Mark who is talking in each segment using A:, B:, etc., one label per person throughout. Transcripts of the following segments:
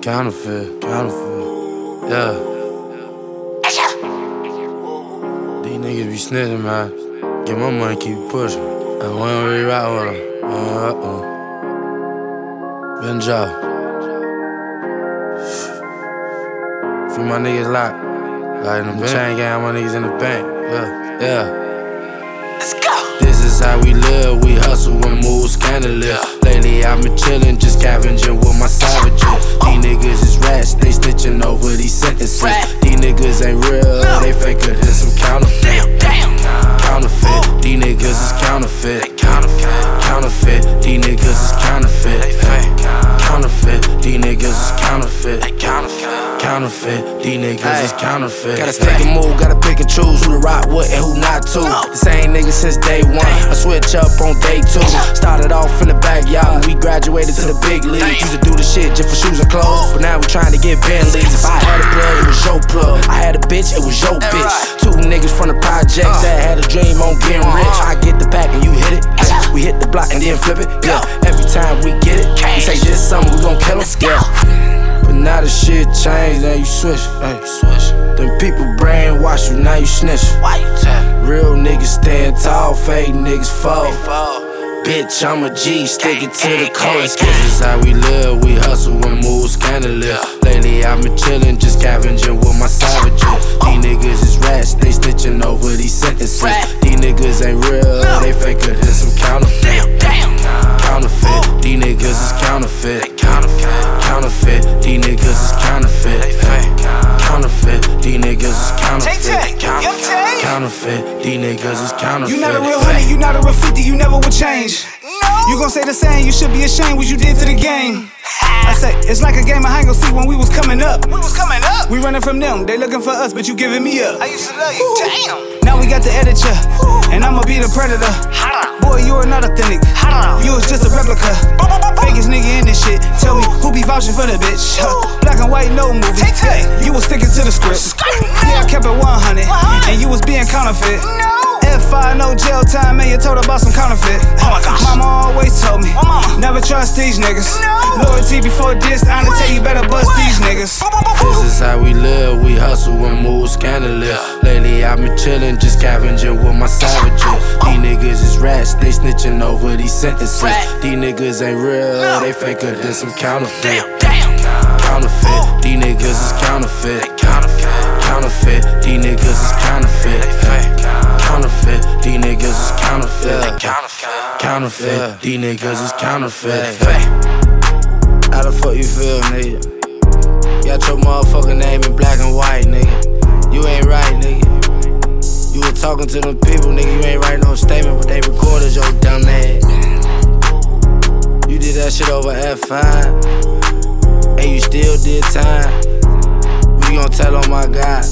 A: counterfeit, yeah. These niggas be snitching, man. Get my money, keep it pushing. And we don't really ride with them. Benjo. Free my niggas locked. Like in the chain gang, my niggas in the bank. Yeah.
B: Let's go.
A: This is how we live, we hustle and move scandalous. Lately I've been chillin', just scavenging with my savages. These niggas is rats, they snitching over these sentences. These niggas ain't real, they faker than some counterfeit. Counterfeit, these niggas is counterfeit. Counterfeit, these niggas is counterfeit. Counterfeit, these niggas is counterfeit. Counterfeit, these niggas is counterfeit. Gotta stick and move, gotta pick and choose who to rock with and who not to. The same nigga since day one, I switch up on day two. Started off in the backyard, we graduated to the big league. Used to do the shit just for shoes and clothes, but now we trying to get Bentleys. If I had a plug, it was your plug. I had a bitch, it was your bitch. Two niggas from the projects that had a dream on getting rich. I get the pack and you hit it. We hit the block and then flip it. Yeah, every time we get it, we say this summer we gon' kill 'em. Yeah. But now the shit changed, now you switch. Them people brainwash you, now you snitch. Real niggas stand tall, fake niggas fall. Bitch, I'm a G, stick it to the coast. This is how we live, we hustle and move scandalous. Lately I've been chillin', just scavenging with my savages. These niggas is rats, they snitching over these sentences. These niggas ain't real, they faker than some counterfeit. Counterfeit, these niggas is counterfeit. Counterfeit, these niggas is counterfeit. Counterfeit, these niggas is counterfeit. Counterfeit, these niggas is counterfeit.
C: You not a real honey, you not a real 50, you never would change. You gon' say the same, you should be ashamed what you did to the game. I say, it's like a game of hide and seek when we was coming up. We running from them, they looking for us, but you giving me up.
B: I used to love you, damn.
C: Now we got the editor, and I'ma be the predator. Boy, you are not authentic, you was just a replica. Fakest nigga in this shit, tell me who be vouching for the bitch. Black and white, no movie, you was sticking to the script. Yeah, I kept it 100, and you was being counterfeit. F5, no jail time, man, you told about some counterfeit. Mama always told me, never trust these niggas. Loyalty before this, I'ma tell you better bust these niggas.
A: This is how we live, we hustle and move scandalous. Lately I've been chillin', just scavenging with my savages. These niggas is rats, they snitching over these sentences. These niggas ain't real, they faker than some counterfeit. Counterfeit, these niggas is counterfeit. Counterfeit, these niggas is counterfeit. Counterfeit, these niggas is counterfeit. Counterfeit, these niggas is counterfeit. How the fuck you feel, nigga? Got your motherfucking name in black and white, nigga. You ain't right, nigga. You was talking to them people, nigga. You ain't writing no statement, but they recorded your dumb ass. You did that shit over F5, and you still did time. We gon' tell on my guy.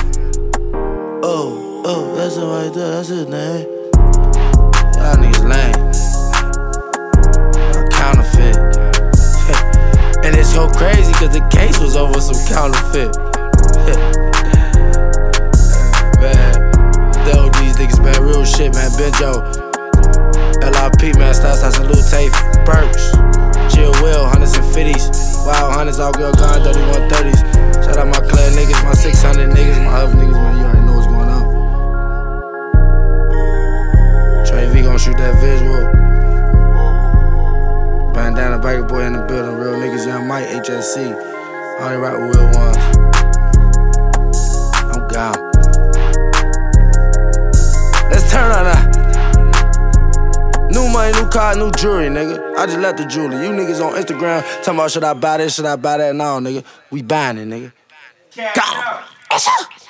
A: Oh, that's it right there, that's his name. Y'all niggas lame. Counterfeit. And it's so crazy cause the case was over some counterfeit. Man, these niggas, man, real shit, man. Benjo, LRP, man, Stars, salute, Tafe, Perks, Chill Will, 100s and 50s, Wild 100s, all girl gun, 3130s. Shout out my club niggas, my 600 niggas, my other niggas, man, you already know what's going on. Trey V gon' shoot that visual. Bandana Biker Boy in the building, real niggas, Young Mike, HSC. I only rock with real ones. I'm gone. Let's turn on that. New money, new car, new jewelry, nigga. I just left the jewelry. You niggas on Instagram talking about should I buy this, should I buy that? No, nigga. We buying it, nigga. Go.